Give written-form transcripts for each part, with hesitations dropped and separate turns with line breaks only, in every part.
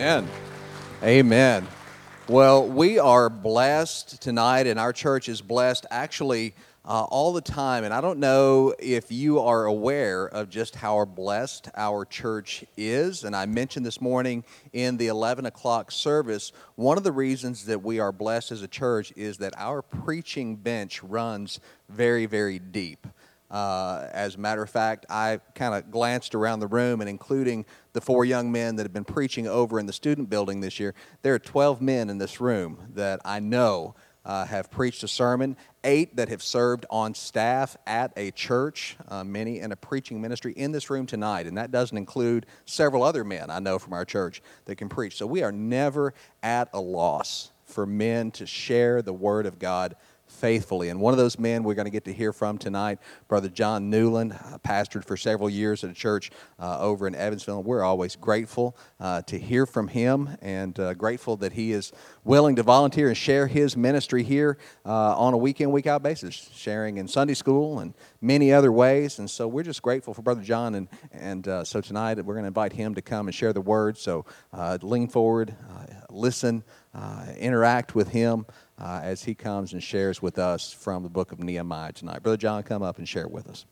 Amen. Amen. Well, we are blessed tonight, and our church is blessed actually all the time. And I don't know if you are aware of just how blessed our church is. And I mentioned this morning in the 11 o'clock service, one of the reasons that we are blessed as a church is that our preaching bench runs very, very deep. As a matter of fact, I kind of glanced around the room, and including the 4 young men that have been preaching over in the student building this year, there are 12 men in this room that I know have preached a sermon, 8 that have served on staff at a church, many in a preaching ministry in this room tonight, and that doesn't include several other men I know from our church that can preach. So we are never at a loss for men to share the Word of God faithfully. And one of those men we're going to get to hear from tonight, Brother John Newland, pastored for several years at a church over in Evansville. And we're always grateful to hear from him, and grateful that he is willing to volunteer and share his ministry here on a week-in, week-out basis, sharing in Sunday school and many other ways. And so we're just grateful for Brother John. And so tonight we're going to invite him to come and share the word. So lean forward, listen, interact with him as he comes and shares with us from the book of Nehemiah tonight. Brother John, come up and share with us.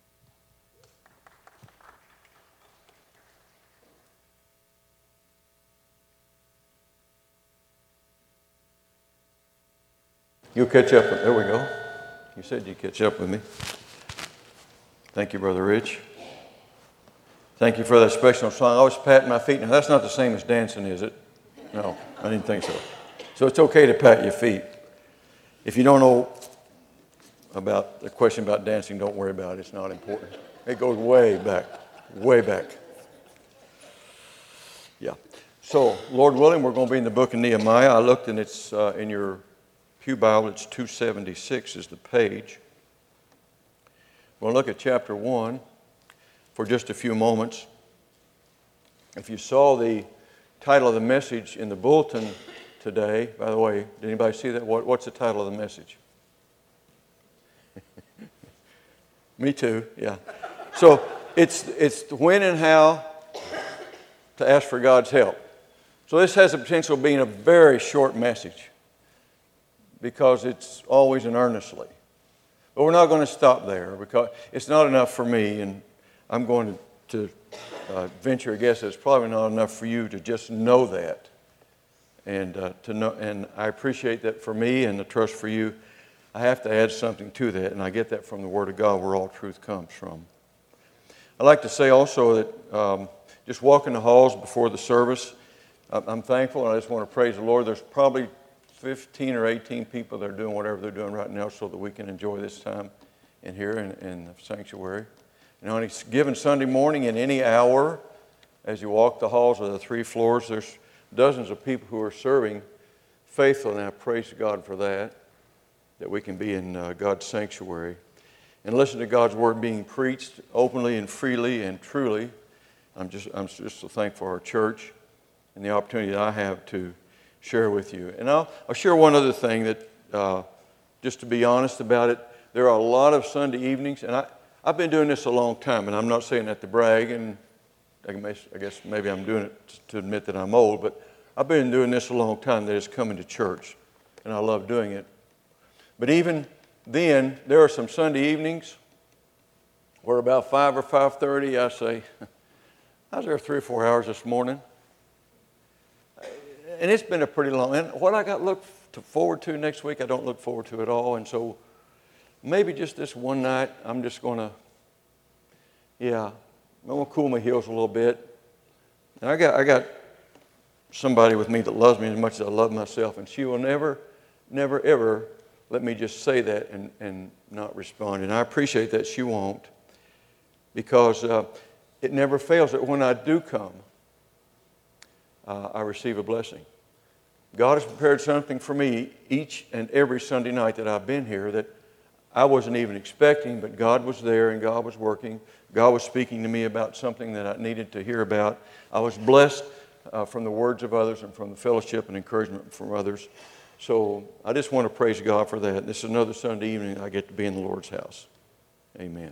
You'll catch up with, there we go. You said you'd catch up with me. Thank you, Brother Rich. Thank you for that special song. I was patting my feet. Now, that's not the same as dancing, is it? No, I didn't think so. So it's okay to pat your feet. If you don't know about the question about dancing, don't worry about it. It's not important. It goes way back, way back. Yeah. So, Lord willing, we're going to be in the book of Nehemiah. I looked, and it's in your Pew Bible. It's 276 is the page. We're going to look at chapter 1 for just a few moments. If you saw the title of the message in the bulletin today, by the way, did anybody see that? What's the title of the message? Me too, yeah. So it's when and how to ask for God's help. So this has the potential of being a very short message because it's always an earnestly. But we're not going to stop there because it's not enough for me, and I'm going to venture a guess that it's probably not enough for you to just know that. And to know, and I appreciate that for me and the trust for you. I have to add something to that, and I get that from the Word of God, where all truth comes from. I'd like to say also that just walking the halls before the service, I'm thankful, and I just want to praise the Lord. There's probably 15 or 18 people that are doing whatever they're doing right now so that we can enjoy this time in here in the sanctuary. And on a given Sunday morning, in any hour, as you walk the halls of the 3 floors, there's dozens of people who are serving faithfully, and I praise God for that we can be in God's sanctuary and listen to God's word being preached openly and freely and truly. I'm just so thankful for our church and the opportunity that I have to share with you. And I'll share one other thing that, just to be honest about it, there are a lot of Sunday evenings, and I've been doing this a long time, and I'm not saying that to brag, and I guess maybe I'm doing it to admit that I'm old, but I've been doing this a long time, that is coming to church, and I love doing it. But even then, there are some Sunday evenings where about 5 or 5:30, I say, I was there 3 or 4 hours this morning, and it's been a pretty long, and what I got look forward to next week, I don't look forward to at all, and so maybe just this one night, I'm just going to, I'm going to cool my heels a little bit. And I got somebody with me that loves me as much as I love myself, and she will never, ever let me just say that and not respond. And I appreciate that she won't, because it never fails that when I do come, I receive a blessing. God has prepared something for me each and every Sunday night that I've been here that I wasn't even expecting, but God was there and God was working. God was speaking to me about something that I needed to hear about. I was blessed from the words of others and from the fellowship and encouragement from others. So I just want to praise God for that. This is another Sunday evening I get to be in the Lord's house. Amen.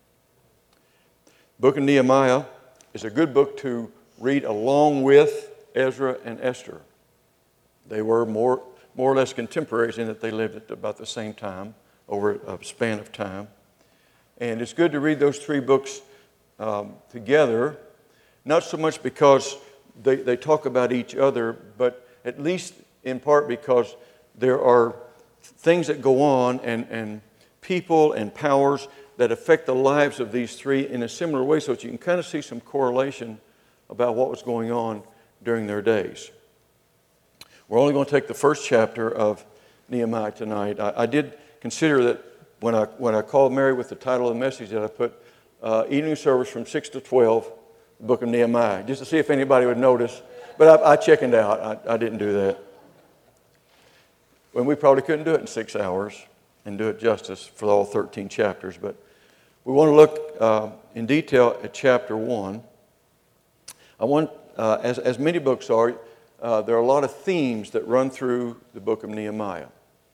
Book of Nehemiah is a good book to read along with Ezra and Esther. They were more or less contemporaries in that they lived at about the same time, over a span of time. And it's good to read those three books together, not so much because they talk about each other, but at least in part because there are things that go on and people and powers that affect the lives of these three in a similar way, so that you can kind of see some correlation about what was going on during their days. We're only going to take the first chapter of Nehemiah tonight. I did consider that when I called Mary with the title of the message, that I put evening service from 6 to 12, the book of Nehemiah, just to see if anybody would notice. But I chickened out. I didn't do that. When we probably couldn't do it in 6 hours and do it justice for all 13 chapters. But we want to look in detail at chapter 1. I want, as many books are, there are a lot of themes that run through the book of Nehemiah.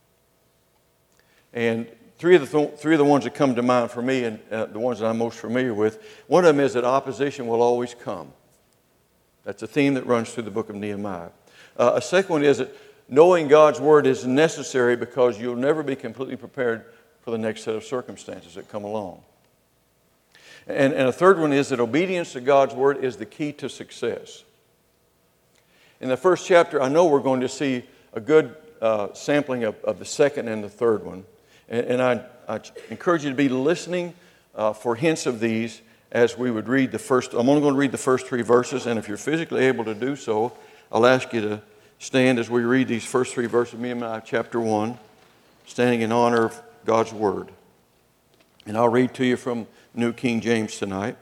And three of the ones that come to mind for me, and the ones that I'm most familiar with, one of them is that opposition will always come. That's a theme that runs through the book of Nehemiah. A second one is that knowing God's word is necessary because you'll never be completely prepared for the next set of circumstances that come along. And a third one is that obedience to God's word is the key to success. In the first chapter, I know we're going to see a good sampling of the second and the third one. And I encourage you to be listening for hints of these as we would read the first. I'm only going to read the first 3 verses, and if you're physically able to do so, I'll ask you to stand as we read these first 3 verses of Nehemiah chapter 1, standing in honor of God's word. And I'll read to you from New King James tonight.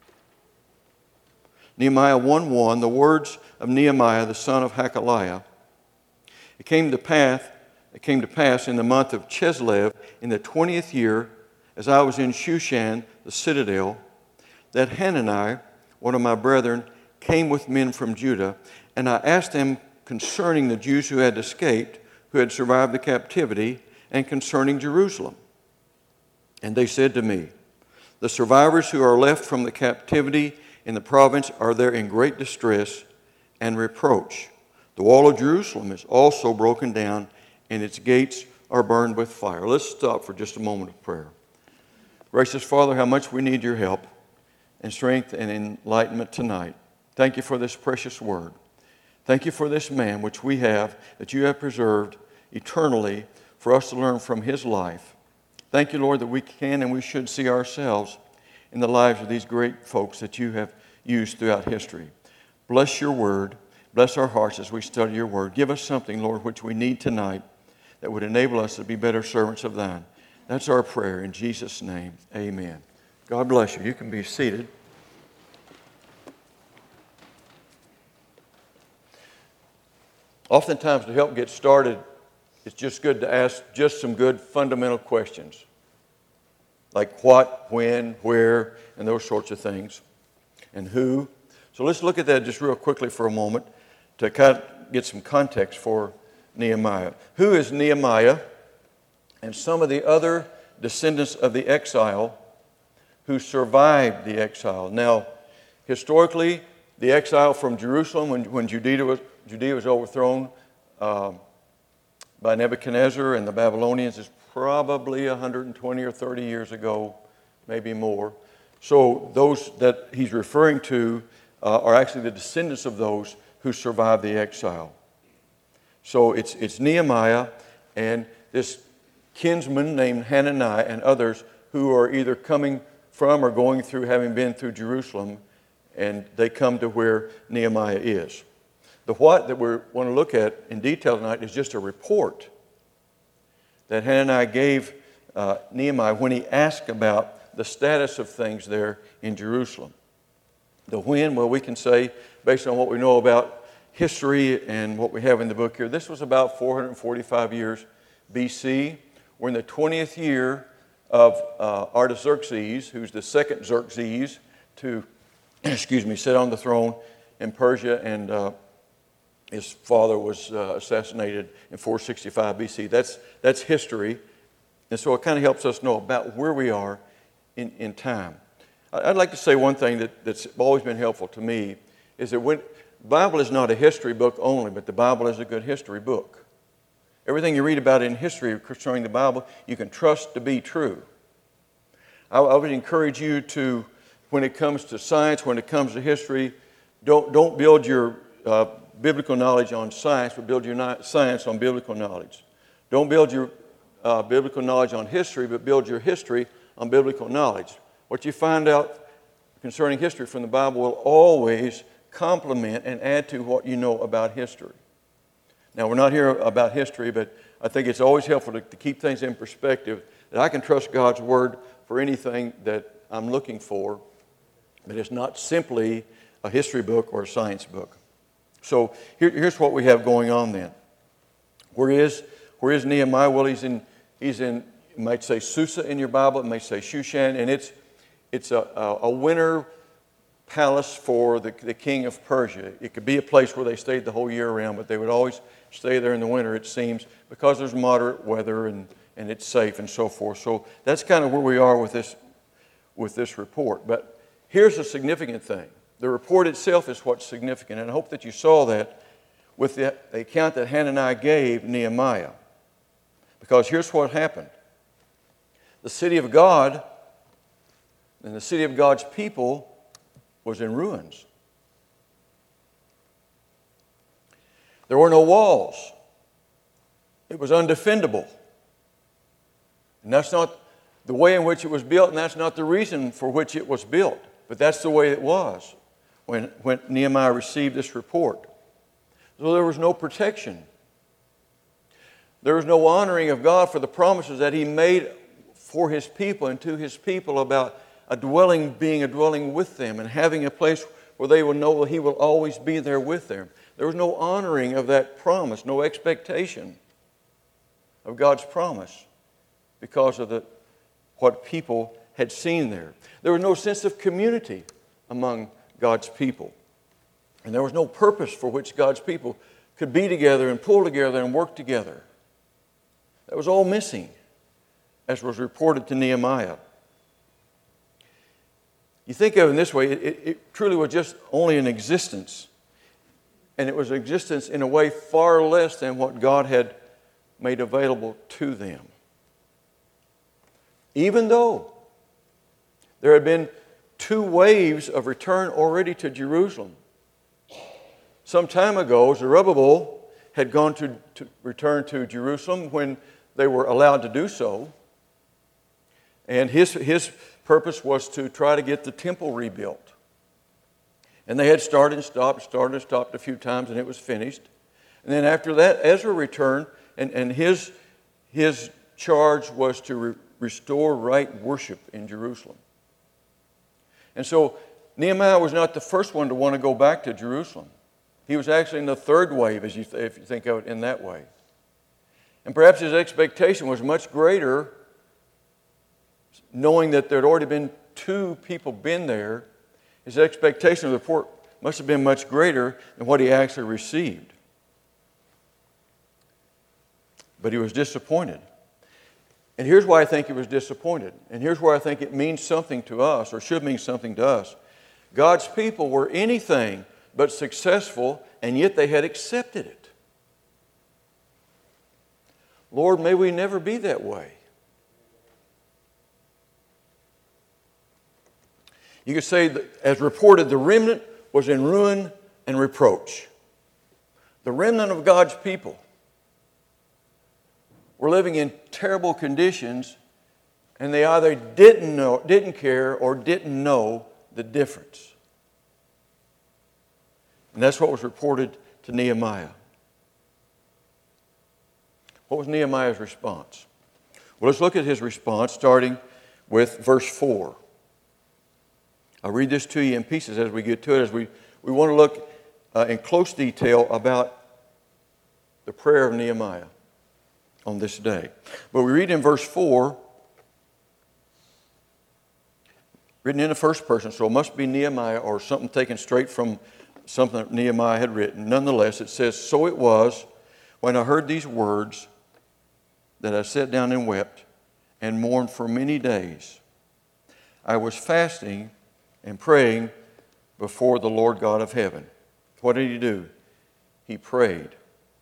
Nehemiah 1:1, the words of Nehemiah, the son of Hakaliah. It came to pass in the month of Chislev, in the 20th year, as I was in Shushan, the citadel, that Hanani, one of my brethren, came with men from Judah, and I asked them concerning the Jews who had escaped, who had survived the captivity, and concerning Jerusalem. And they said to me, the survivors who are left from the captivity in the province are there in great distress and reproach. The wall of Jerusalem is also broken down, and its gates are burned with fire. Let's stop for just a moment of prayer. Gracious Father, how much we need your help and strength and enlightenment tonight. Thank you for this precious word. Thank you for this man which we have, that you have preserved eternally for us to learn from his life. Thank you, Lord, that we can and we should see ourselves in the lives of these great folks that you have used throughout history. Bless your word. Bless our hearts as we study your word. Give us something, Lord, which we need tonight that would enable us to be better servants of thine. That's our prayer in Jesus' name. Amen. God bless you. You can be seated. Oftentimes, to help get started, it's just good to ask just some good fundamental questions, like what, when, where, and those sorts of things, and who. So let's look at that just real quickly for a moment to kind of get some context for Nehemiah. Who is Nehemiah and some of the other descendants of the exile who survived the exile? Now, historically, the exile from Jerusalem, when Judea was overthrown by Nebuchadnezzar and the Babylonians, is probably 120 or 30 years ago, maybe more. So those that he's referring to are actually the descendants of those who survived the exile. So it's Nehemiah and this kinsman named Hanani and others who are either coming from or going through, having been through Jerusalem, and they come to where Nehemiah is. The what that we want to look at in detail tonight is just a report that Hanani gave Nehemiah when he asked about the status of things there in Jerusalem. The when, well, we can say, based on what we know about history and what we have in the book here, this was about 445 years BC. We're in the 20th year of Artaxerxes, who's the second Xerxes to, sit on the throne in Persia, and his father was assassinated in 465 BC. That's history, and so it kind of helps us know about where we are in time. I'd like to say one thing that's always been helpful to me is that when the Bible is not a history book only, but the Bible is a good history book. Everything you read about in history concerning the Bible, you can trust to be true. I would encourage you to, when it comes to science, when it comes to history, don't build your biblical knowledge on science, but build your science on biblical knowledge. Don't build your biblical knowledge on history, but build your history on biblical knowledge. What you find out concerning history from the Bible will always complement and add to what you know about history. Now, we're not here about history, but I think it's always helpful to keep things in perspective, that I can trust God's Word for anything that I'm looking for, but it's not simply a history book or a science book. So here's what we have going on then. Where is Nehemiah? Well, he's in you might say Susa in your Bible, it may say Shushan, and it's a winter palace for the king of Persia. It could be a place where they stayed the whole year around, but they would always stay there in the winter, it seems, because there's moderate weather and it's safe and so forth. So that's kind of where we are with this report. But here's a significant thing. The report itself is what's significant, and I hope that you saw that with the account that Hananiah gave Nehemiah. Because here's what happened. The city of God and the city of God's people was in ruins. There were no walls. It was undefendable. And that's not the way in which it was built, and that's not the reason for which it was built. But that's the way it was when Nehemiah received this report. So there was no protection. There was no honoring of God for the promises that He made for His people and to His people about being a dwelling with them and having a place where they will know He will always be there with them. There was no honoring of that promise, no expectation of God's promise because of what people had seen there. There was no sense of community among God's people. And there was no purpose for which God's people could be together and pull together and work together. That was all missing, as was reported to Nehemiah. You think of it in this way, it truly was just only an existence. And it was an existence in a way far less than what God had made available to them. Even though there had been 2 waves of return already to Jerusalem. Some time ago, Zerubbabel had gone to return to Jerusalem when they were allowed to do so. And his purpose was to try to get the temple rebuilt. And they had started and stopped a few times, and it was finished. And then after that, Ezra returned, and his charge was to restore right worship in Jerusalem. And so Nehemiah was not the first one to want to go back to Jerusalem. He was actually in the 3rd wave, if you think of it in that way. And perhaps his expectation was much greater, knowing that there had already been 2 people been there. His expectation of the report must have been much greater than what he actually received. But he was disappointed. And here's why I think he was disappointed. And here's where I think it means something to us, or should mean something to us. God's people were anything but successful, and yet they had accepted it. Lord, may we never be that way. You could say that, as reported, the remnant was in ruin and reproach. The remnant of God's people were living in terrible conditions, and they either didn't care or didn't know the difference. And that's what was reported to Nehemiah. What was Nehemiah's response? Well, let's look at his response, starting with verse 4. I'll read this to you in pieces as we get to it, as we want to look in close detail about the prayer of Nehemiah on this day. But we read in verse 4, written in the first person, so it must be Nehemiah or something taken straight from something that Nehemiah had written. Nonetheless, it says, "So it was when I heard these words that I sat down and wept and mourned for many days. I was fasting and praying before the Lord God of heaven." What did he do? He prayed.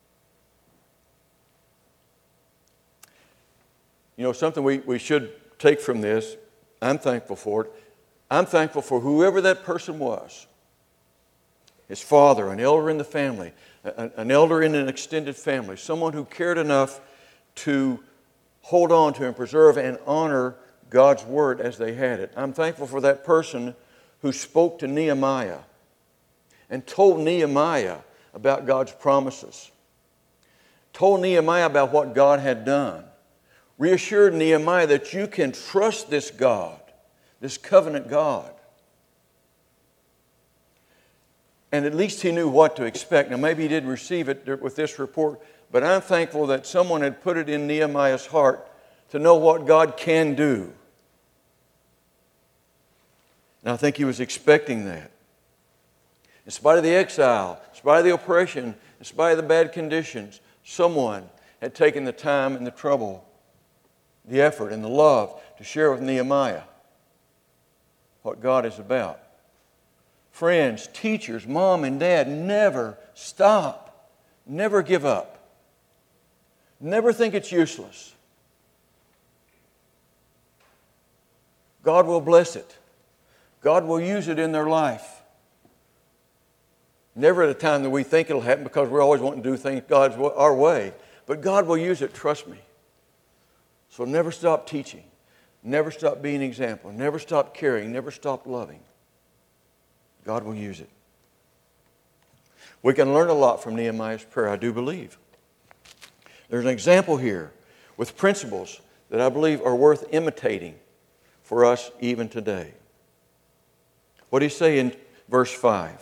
You know, something we should take from this, I'm thankful for it. I'm thankful for whoever that person was. His father, an elder in the family, an elder in an extended family, someone who cared enough to hold on to and preserve and honor God's Word as they had it. I'm thankful for that person who spoke to Nehemiah and told Nehemiah about God's promises, told Nehemiah about what God had done, reassured Nehemiah that you can trust this God, this covenant God. And at least he knew what to expect. Now, maybe he didn't receive it with this report, but I'm thankful that someone had put it in Nehemiah's heart to know what God can do. And I think he was expecting that. In spite of the exile, in spite of the oppression, in spite of the bad conditions, someone had taken the time and the trouble, the effort and the love to share with Nehemiah what God is about. Friends, teachers, mom and dad, never stop. Never give up. Never think it's useless. God will bless it. God will use it in their life. Never at a time that we think it'll happen because we're always wanting to do things our way. But God will use it, trust me. So never stop teaching. Never stop being an example. Never stop caring. Never stop loving. God will use it. We can learn a lot from Nehemiah's prayer, I do believe. There's an example here with principles that I believe are worth imitating for us even today. What did he say in verse 5?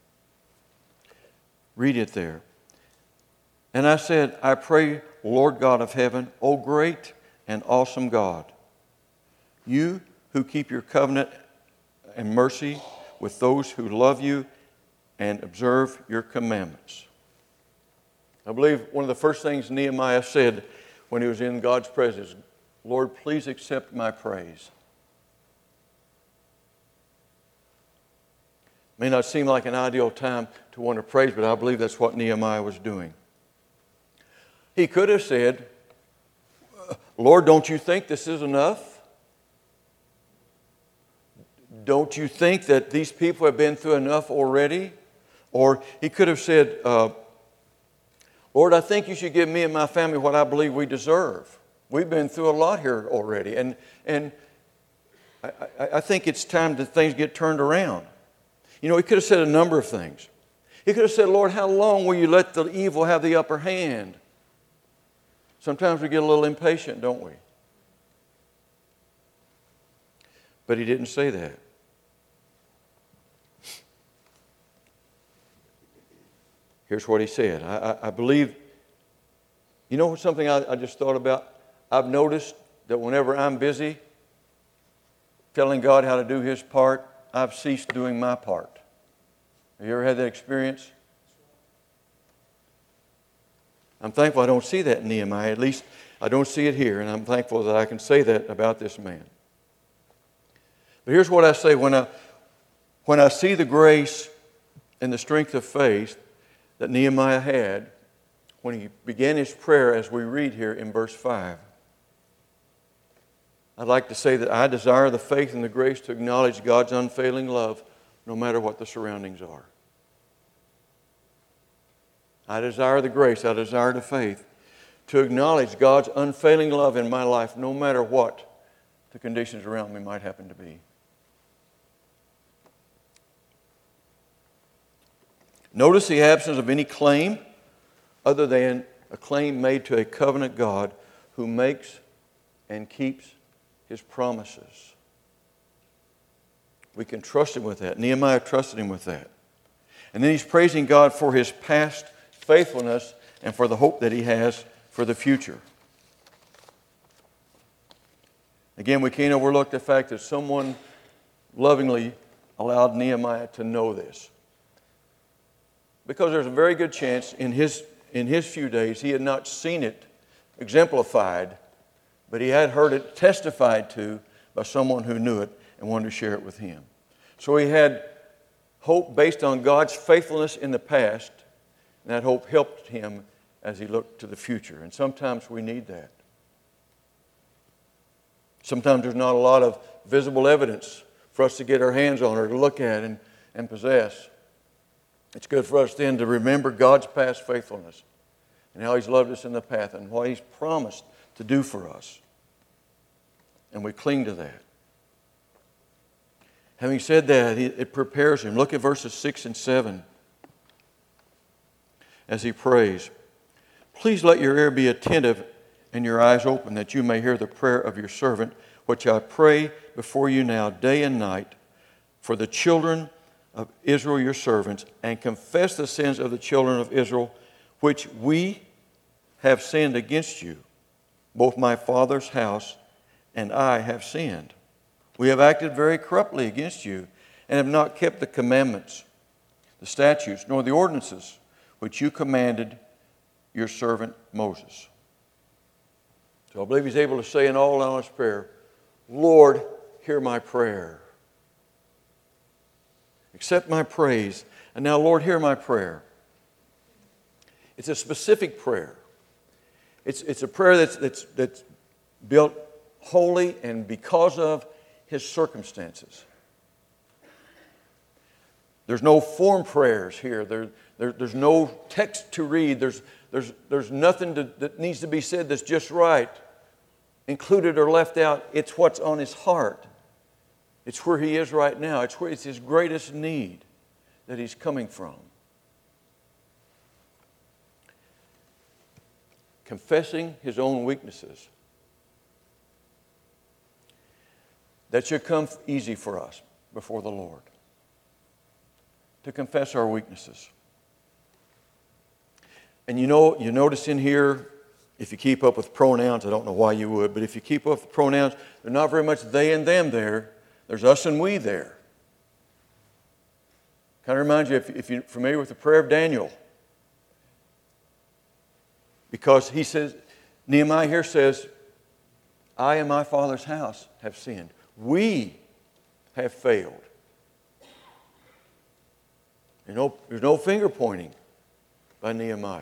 Read it there. And I said, I pray, Lord God of heaven, O great and awesome God, you who keep your covenant and mercy with those who love you and observe your commandments. I believe one of the first things Nehemiah said when he was in God's presence, Lord, please accept my praise. May not seem like an ideal time to want to praise, but I believe that's what Nehemiah was doing. He could have said, Lord, don't you think this is enough? Don't you think that these people have been through enough already? Or he could have said, Lord, I think you should give me and my family what I believe we deserve. We've been through a lot here already. And I think it's time that things get turned around. You know, he could have said a number of things. He could have said, Lord, how long will you let the evil have the upper hand? Sometimes we get a little impatient, don't we? But he didn't say that. Here's what he said. I believe, you know something I just thought about? I've noticed that whenever I'm busy telling God how to do His part, I've ceased doing my part. Have you ever had that experience? I'm thankful I don't see that in Nehemiah. At least I don't see it here, and I'm thankful that I can say that about this man. But here's what I say. When I see the grace and the strength of faith that Nehemiah had when he began his prayer, as we read here in verse 5, I'd like to say that I desire the faith and the grace to acknowledge God's unfailing love no matter what the surroundings are. I desire the grace, I desire the faith to acknowledge God's unfailing love in my life no matter what the conditions around me might happen to be. Notice the absence of any claim other than a claim made to a covenant God who makes and keeps His promises. We can trust Him with that. Nehemiah trusted Him with that. And then he's praising God for His past faithfulness and for the hope that He has for the future. Again, we can't overlook the fact that someone lovingly allowed Nehemiah to know this. Because there's a very good chance in his few days he had not seen it exemplified, but he had heard it testified to by someone who knew it and wanted to share it with him. So he had Hope based on God's faithfulness in the past, and that hope helped him as he looked to the future. And sometimes we need that. Sometimes there's not a lot of visible evidence for us to get our hands on or to look at and possess. It's good for us then to remember God's past faithfulness and how He's loved us in the past and what He's promised to do for us. And we cling to that. Having said that, it prepares him. Look at verses 6 and 7 as he prays. Please let your ear be attentive and your eyes open, that you may hear the prayer of your servant, which I pray before you now, day and night, for the children of Israel, your servants, and confess the sins of the children of Israel, which we have sinned against you. Both my father's house and I have sinned. We have acted very corruptly against you, and have not kept the commandments, the statutes, nor the ordinances which you commanded your servant Moses. So I believe he's able to say in all honest prayer, Lord, hear my prayer. Accept my praise. And now, Lord, hear my prayer. It's a specific prayer. It's a prayer that's built wholly and because of his circumstances. There's no form prayers here. There's no text to read. There's nothing that needs to be said that's just right, included or left out. It's what's on his heart. It's where he is right now. It's his greatest need that he's coming from. Confessing his own weaknesses. That should come easy for us before the Lord. To confess our weaknesses. And you notice in here, if you keep up with pronouns, I don't know why you would, but if you keep up with pronouns, there's not very much they and them there. There's us and we there. Kind of reminds you, if you're familiar with the prayer of Daniel. Because he says, Nehemiah here says, I and my father's house have sinned. We have failed. There's no finger pointing by Nehemiah.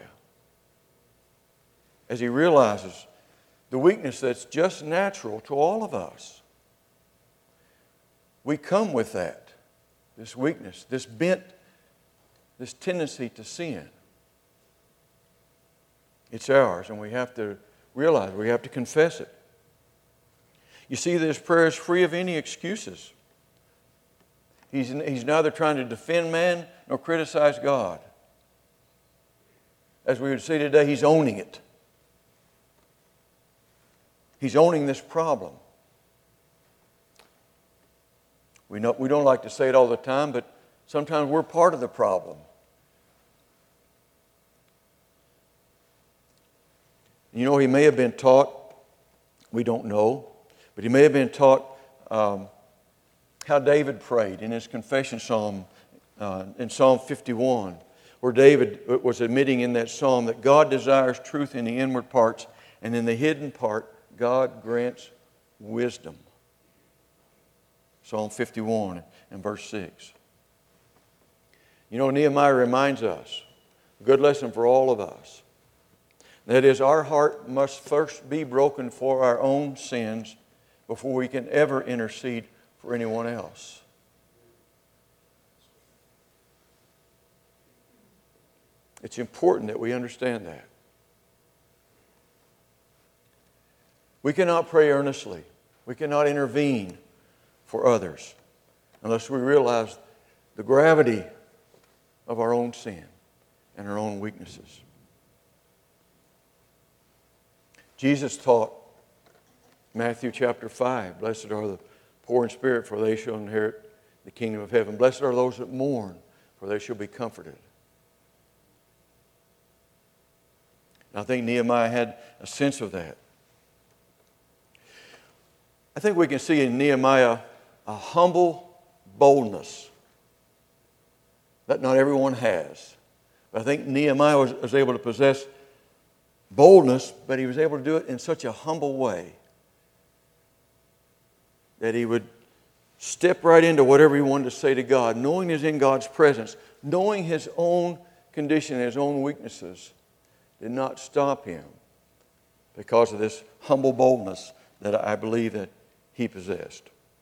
As he realizes the weakness that's just natural to all of us. We come with that, this weakness, this bent, this tendency to sin. It's ours, and we have to realize, we have to confess it. You see, this prayer is free of any excuses. He's neither trying to defend man nor criticize God. As we would say today, he's owning it. He's owning this problem. We don't like to say it all the time, but sometimes we're part of the problem. You know, he may have been taught, we don't know, but he may have been taught how David prayed in his confession psalm, in Psalm 51, where David was admitting in that psalm that God desires truth in the inward parts, and in the hidden part, God grants wisdom. Psalm 51 and verse 6. You know, Nehemiah reminds us, a good lesson for all of us, that is, our heart must first be broken for our own sins before we can ever intercede for anyone else. It's important that we understand that. We cannot pray earnestly. We cannot intervene for others unless we realize the gravity of our own sin and our own weaknesses. Jesus taught, Matthew chapter 5, blessed are the poor in spirit, for they shall inherit the kingdom of heaven. Blessed are those that mourn, for they shall be comforted. And I think Nehemiah had a sense of that. I think we can see in Nehemiah a humble boldness that not everyone has. But I think Nehemiah was able to possess boldness, but he was able to do it in such a humble way that he would step right into whatever he wanted to say to God, knowing he's in God's presence, knowing his own condition and his own weaknesses, did not stop him because of this humble boldness that I believe that he possessed.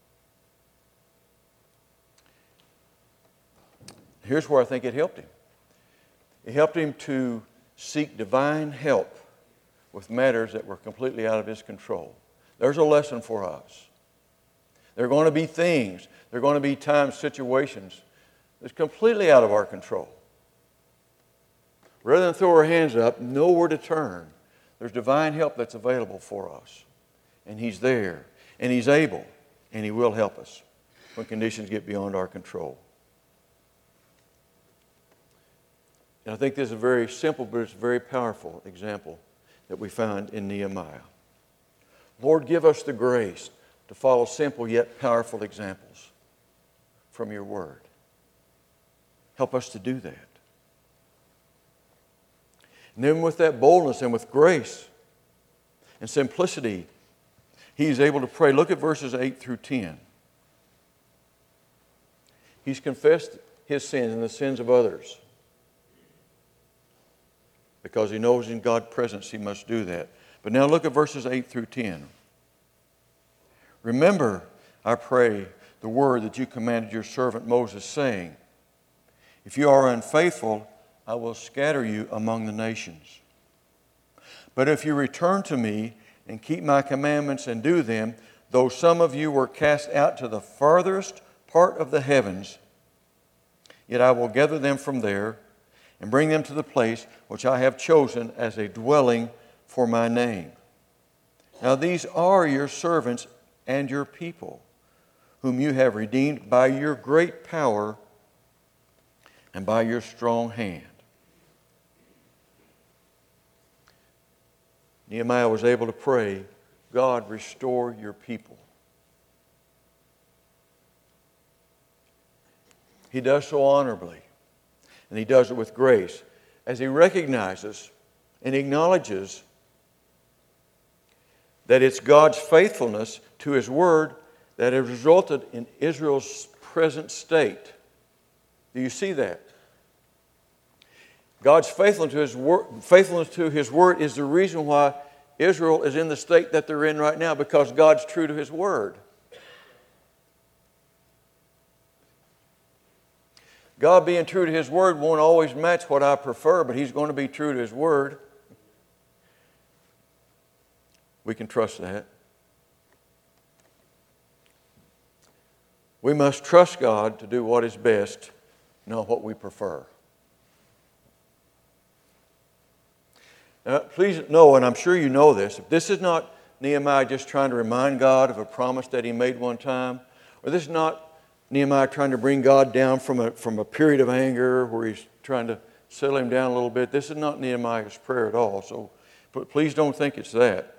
Here's where I think it helped him. It helped him to seek divine help with matters that were completely out of his control. There's a lesson for us. There are going to be things, there are going to be times, situations that's completely out of our control. Rather than throw our hands up, know where to turn. There's divine help that's available for us. And he's there, and he's able, and he will help us when conditions get beyond our control. And I think this is a very simple, but it's a very powerful example that we find in Nehemiah. Lord, give us the grace to follow simple yet powerful examples from your word. Help us to do that. And then with that boldness and with grace and simplicity, he's able to pray. Look at verses 8 through 10. He's confessed his sins and the sins of others. Because he knows in God's presence he must do that. But now look at verses 8 through 10. Remember, I pray, the word that you commanded your servant Moses, saying, if you are unfaithful, I will scatter you among the nations. But if you return to me and keep my commandments and do them, though some of you were cast out to the farthest part of the heavens, yet I will gather them from there and bring them to the place which I have chosen as a dwelling for my name. Now these are your servants and your people, whom you have redeemed by your great power and by your strong hand. Nehemiah was able to pray, God, restore your people. He does so honorably, and he does it with grace, as he recognizes and acknowledges that it's God's faithfulness to his word that has resulted in Israel's present state. Do you see that? God's faithfulness to his word is the reason why Israel is in the state that they're in right now, because God's true to his word. God being true to his word won't always match what I prefer, but he's going to be true to his word. We can trust that. We must trust God to do what is best, not what we prefer. Now, please know, and I'm sure you know this, if this is not Nehemiah just trying to remind God of a promise that he made one time, or this is not Nehemiah trying to bring God down from a period of anger where he's trying to settle him down a little bit. This is not Nehemiah's prayer at all. So please don't think it's that.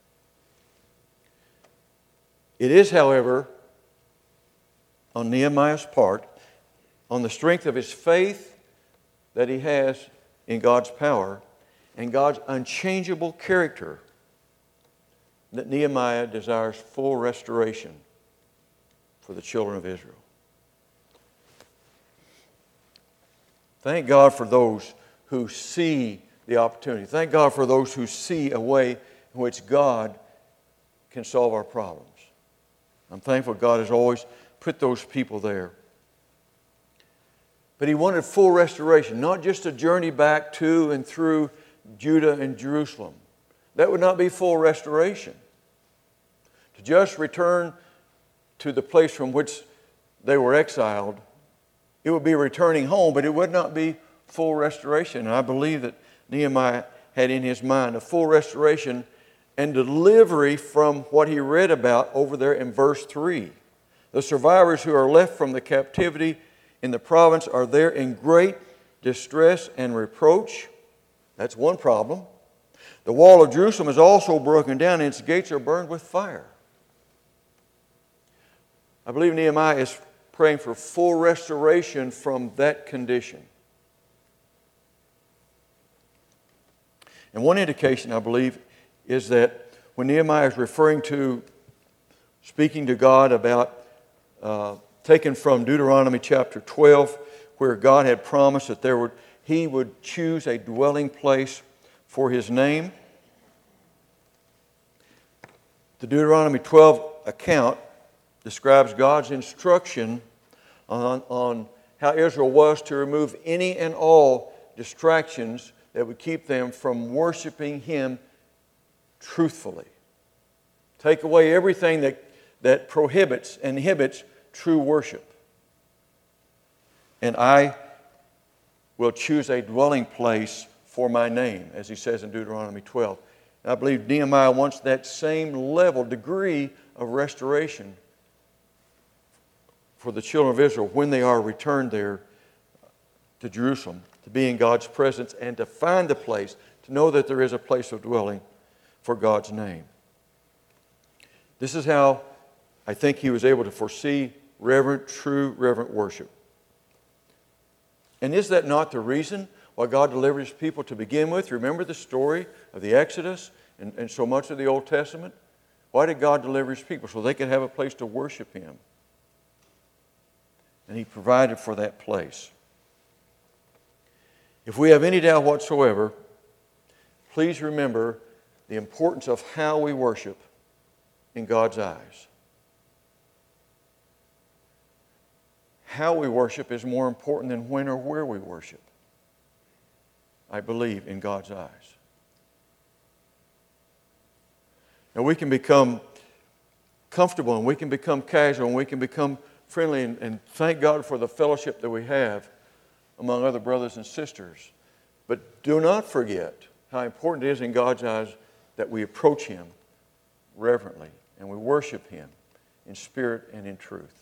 It is, however, on Nehemiah's part, on the strength of his faith that he has in God's power and God's unchangeable character, that Nehemiah desires full restoration for the children of Israel. Thank God for those who see the opportunity. Thank God for those who see a way in which God can solve our problems. I'm thankful God has always put those people there. But he wanted full restoration, not just a journey back to and through Judah and Jerusalem. That would not be full restoration. To just return to the place from which they were exiled, it would be returning home, but it would not be full restoration. And I believe that Nehemiah had in his mind a full restoration and delivery from what he read about over there in verse 3. The survivors who are left from the captivity in the province are there in great distress and reproach. That's one problem. The wall of Jerusalem is also broken down, and its gates are burned with fire. I believe Nehemiah is praying for full restoration from that condition. And one indication, I believe, is that when Nehemiah is referring to speaking to God about taken from Deuteronomy chapter 12, where God had promised that He would choose a dwelling place for His name. The Deuteronomy 12 account describes God's instruction on how Israel was to remove any and all distractions that would keep them from worshiping Him truthfully. Take away everything that prohibits and inhibits true worship. And I will choose a dwelling place for my name, as he says in Deuteronomy 12. And I believe Nehemiah wants that same degree of restoration for the children of Israel when they are returned there to Jerusalem, to be in God's presence and to find a place, to know that there is a place of dwelling for God's name. This is how I think he was able to foresee true reverent worship. And is that not the reason why God delivered His people to begin with? Remember the story of the Exodus and so much of the Old Testament? Why did God deliver His people? So they could have a place to worship Him. And He provided for that place. If we have any doubt whatsoever, please remember the importance of how we worship in God's eyes. How we worship is more important than when or where we worship, I believe, in God's eyes. And we can become comfortable and we can become casual and we can become friendly and thank God for the fellowship that we have among other brothers and sisters. But do not forget how important it is in God's eyes that we approach Him reverently and we worship Him in spirit and in truth.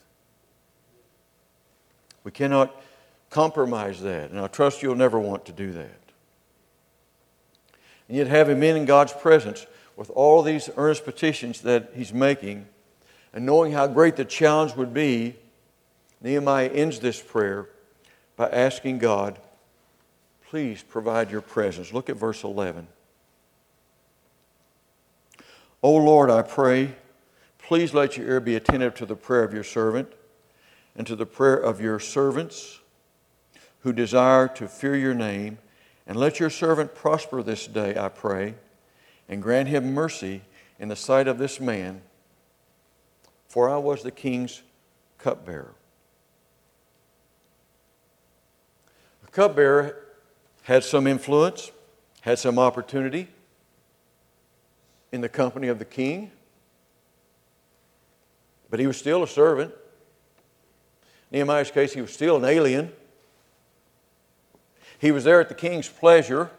We cannot compromise that, and I trust you'll never want to do that. And yet having been in God's presence with all these earnest petitions that he's making, and knowing how great the challenge would be, Nehemiah ends this prayer by asking God, please provide your presence. Look at verse 11. O Lord, I pray, please let your ear be attentive to the prayer of your servant and to the prayer of your servants who desire to fear your name. And let your servant prosper this day, I pray, and grant him mercy in the sight of this man, for I was the king's cupbearer. The cupbearer had some influence, had some opportunity in the company of the king, but he was still a servant. In Nehemiah's case, he was still an alien. He was there at the king's pleasure.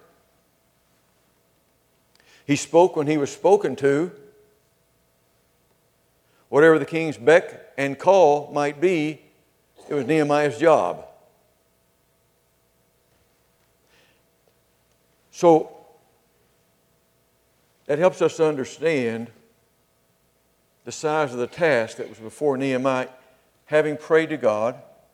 He spoke when he was spoken to. Whatever the king's beck and call might be, it was Nehemiah's job. So, that helps us to understand the size of the task that was before Nehemiah, having prayed to God,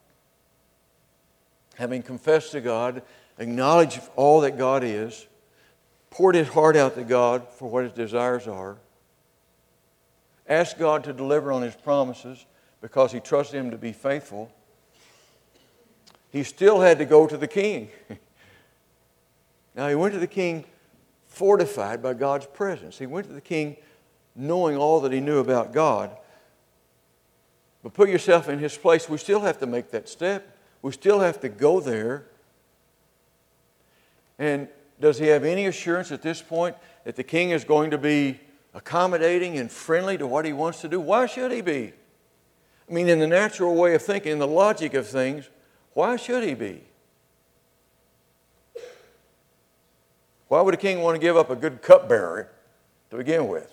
having confessed to God, acknowledged all that God is, poured his heart out to God for what his desires are, asked God to deliver on his promises because he trusted him to be faithful, he still had to go to the king. Now, he went to the king fortified by God's presence. He went to the king knowing all that he knew about God. But put yourself in his place. We still have to make that step. We still have to go there. And does he have any assurance at this point that the king is going to be accommodating and friendly to what he wants to do? Why should he be? I mean, in the natural way of thinking, in the logic of things, why should he be? Why would a king want to give up a good cupbearer to begin with?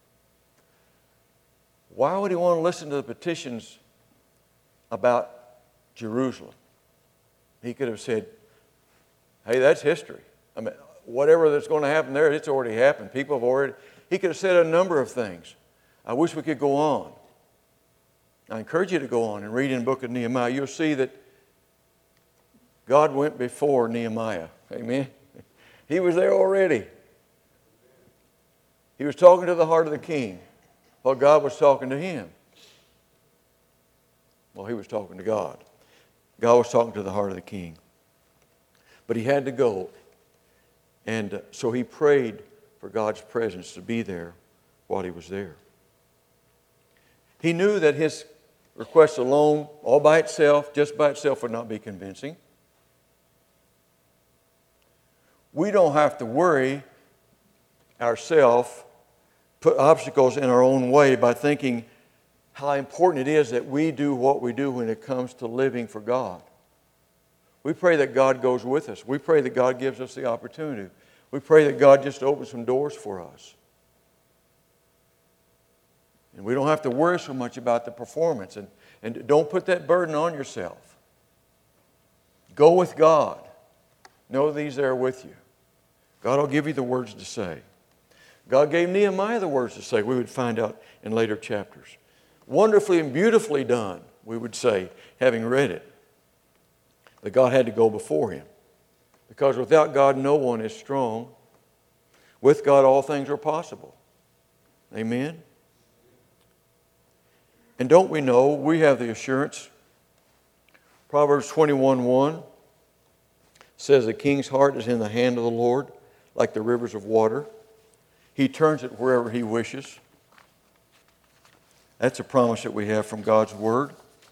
Why would he want to listen to the petitions about Jerusalem? He could have said, hey, that's history. I mean, whatever that's going to happen there, it's already happened. People have already... He could have said a number of things. I wish we could go on. I encourage you to go on and read in the book of Nehemiah. You'll see that God went before Nehemiah. Amen? He was there already. He was talking to the heart of the king while God was talking to him. Well, he was talking to God. God was talking to the heart of the king. But he had to go. And so he prayed for God's presence to be there while he was there. He knew that his request alone, all by itself, just by itself, would not be convincing. We don't have to worry ourselves, put obstacles in our own way by thinking how important it is that we do what we do when it comes to living for God. We pray that God goes with us. We pray that God gives us the opportunity. We pray that God just opens some doors for us. And we don't have to worry so much about the performance. And don't put that burden on yourself. Go with God. Know that He's there with you. God will give you the words to say. God gave Nehemiah the words to say. We would find out in later chapters. Wonderfully and beautifully done, we would say, having read it. But God had to go before him. Because without God, no one is strong. With God, all things are possible. Amen? And don't we know, we have the assurance. Proverbs 21:1 says, the king's heart is in the hand of the Lord, like the rivers of water. He turns it wherever He wishes. That's a promise that we have from God's Word.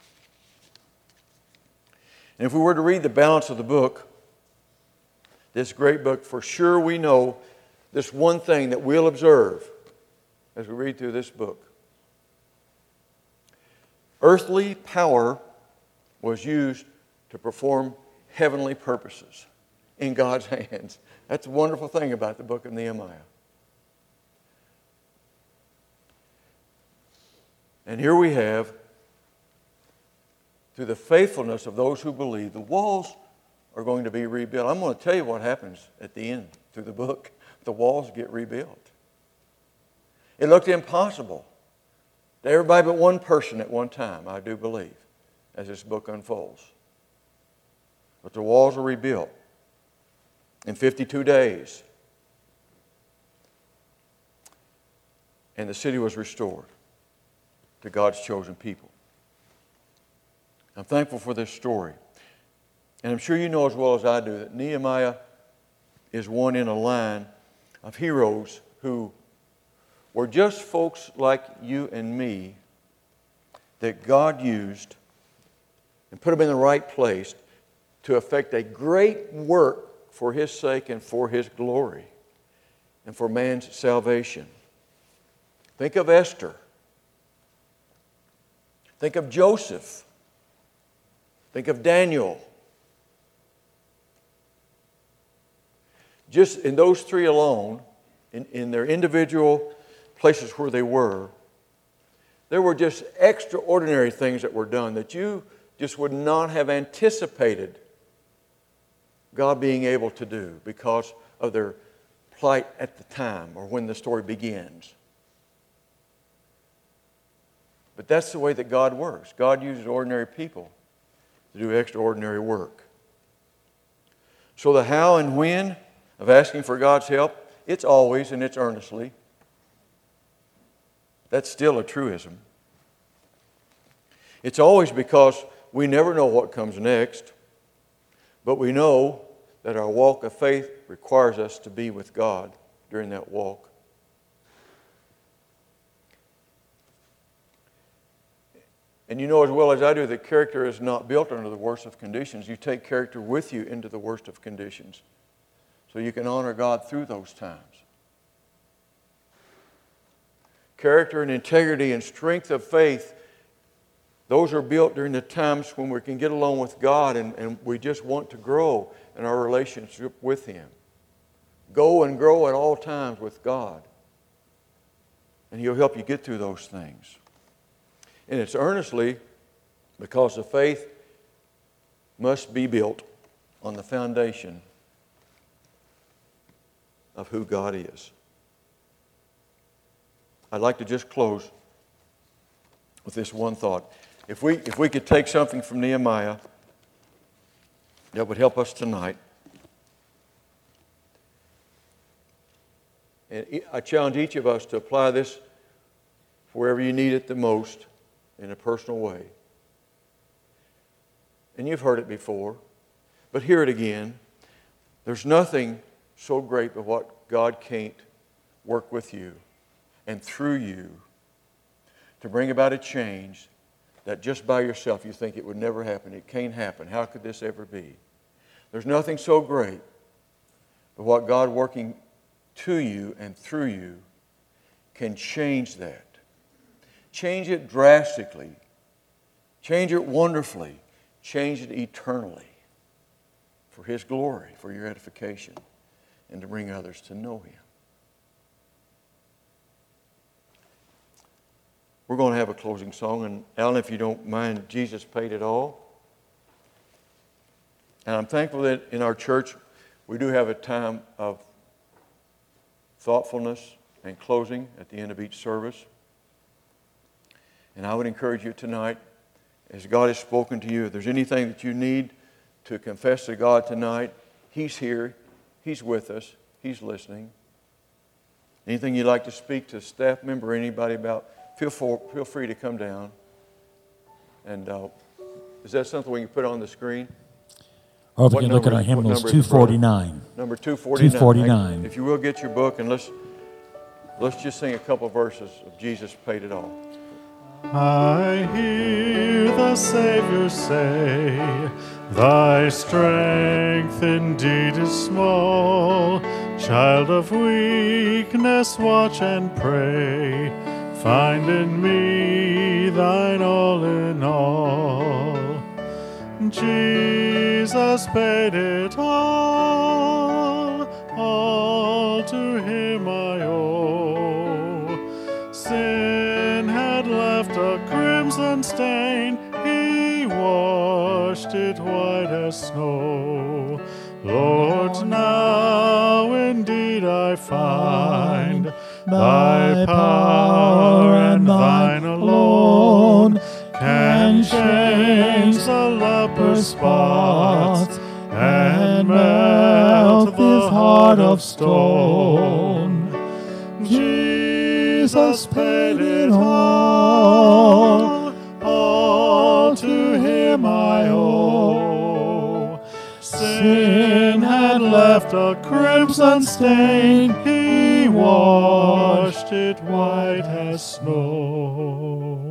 And if we were to read the balance of the book, this great book, for sure we know this one thing that we'll observe as we read through this book. Earthly power was used to perform heavenly purposes in God's hands. That's a wonderful thing about the book of Nehemiah. And here we have, through the faithfulness of those who believe, the walls are going to be rebuilt. I'm going to tell you what happens at the end through the book. The walls get rebuilt. It looked impossible to everybody but one person at one time, I do believe, as this book unfolds. But the walls are rebuilt in 52 days. And the city was restored to God's chosen people. I'm thankful for this story. And I'm sure you know as well as I do that Nehemiah is one in a line of heroes who were just folks like you and me that God used and put them in the right place to effect a great work for His sake and for His glory and for man's salvation. Think of Esther. Think of Joseph. Think of Daniel. Just in those three alone, in their individual places where they were, there were just extraordinary things that were done that you just would not have anticipated God being able to do because of their plight at the time or when the story begins. But that's the way that God works. God uses ordinary people to do extraordinary work. So the how and when of asking for God's help, it's always and it's earnestly. That's still a truism. It's always because we never know what comes next, but we know that our walk of faith requires us to be with God during that walk. And you know as well as I do that character is not built under the worst of conditions. You take character with you into the worst of conditions so you can honor God through those times. Character and integrity and strength of faith, those are built during the times when we can get along with God and we just want to grow in our relationship with Him. Go and grow at all times with God. And He'll help you get through those things. And it's earnestly because the faith must be built on the foundation of who God is. I'd like to just close with this one thought. If we could take something from Nehemiah that would help us tonight. And I challenge each of us to apply this wherever you need it the most in a personal way. and you've heard it before, but hear it again. There's nothing so great but what God can't work with you and through you to bring about a change that just by yourself you think it would never happen. It can't happen. How could this ever be? There's nothing so great but what God working to you and through you can change that. Change it drastically. Change it wonderfully. Change it eternally for His glory, for your edification, and to bring others to know Him. We're going to have a closing song, and Alan, if you don't mind, Jesus Paid It All. And I'm thankful that in our church we do have a time of thoughtfulness and closing at the end of each service. And I would encourage you tonight, as God has spoken to you, if there's anything that you need to confess to God tonight, He's here, He's with us, He's listening. Anything you'd like to speak to a staff member or anybody about, feel free to come down. And is that something we can put on the screen?
Or we can look at our hymnals, 249.
Number 249.
249.
If you will get your book, and let's just sing a couple verses of Jesus Paid It All.
I hear the Savior say, Thy strength indeed is small. Child of weakness, watch and pray. Find in me thine all in all. Jesus paid it all to Him I owe. Sin had left a crimson stain, He washed it white as snow. Lord, now indeed I find Thy power and Thine alone can change the leper's spots and melt this heart of stone. Jesus paid it all to Him I owe. Sin had left a crimson stain, He washed it white as snow.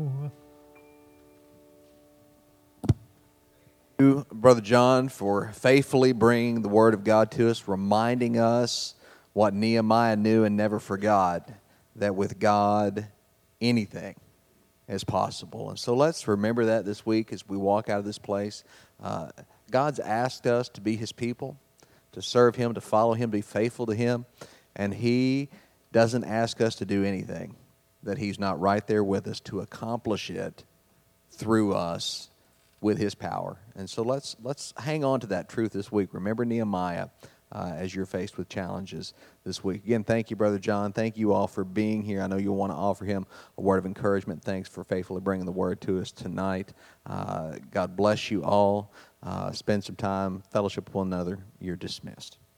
You, Brother John, for faithfully bringing the Word of God to us, reminding us what Nehemiah knew and never forgot, that with God, anything is possible. And so let's remember that this week as we walk out of this place. God's asked us to be His people, to serve Him, to follow Him, to be faithful to Him. And He doesn't ask us to do anything that He's not right there with us to accomplish it through us with His power. And so let's hang on to that truth this week. Remember Nehemiah as you're faced with challenges this week. Again, thank you, Brother John. Thank you all for being here. I know you'll want to offer him a word of encouragement. Thanks for faithfully bringing the word to us tonight. God bless you all. Spend some time, fellowship with one another. You're dismissed.